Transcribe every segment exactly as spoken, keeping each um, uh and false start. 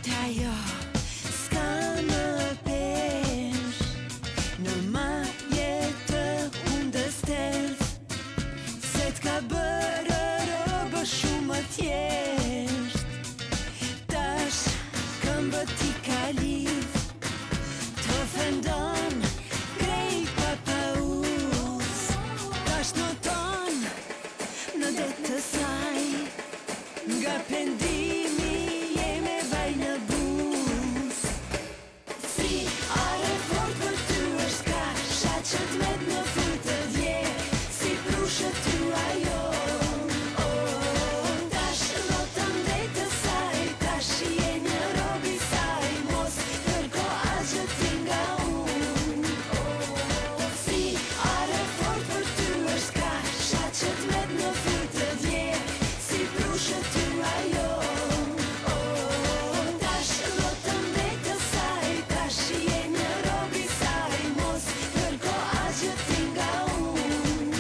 Ajo s'ka më pesh në maje të hundës tërth, se t'ka bërë robë shumë më thjesht. Tash këmbët ti ka lidh, t'ofendon krejt pa pauz. Tash noton në det të saj, nga pendimi jeme vaj në buz. Si are fort për ty është ka shaqët med në fytë të dje, si prushët ty ajo. Oh, tash noton det të saj, tash je një rob i saj, mos kërko asgjë ti nga unë. Oh, si are fort për ty është ka shaqët med në fytë të dje, si prushët ty ajo. Oh, tash noton det të saj, tash je një rob i saj, mos kërko asgjë ti nga unë.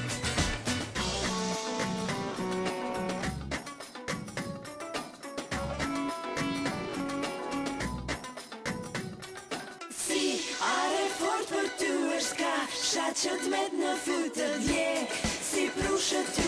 Si are fort për ty është ka shaqët med në fytë të dje, si prushët ty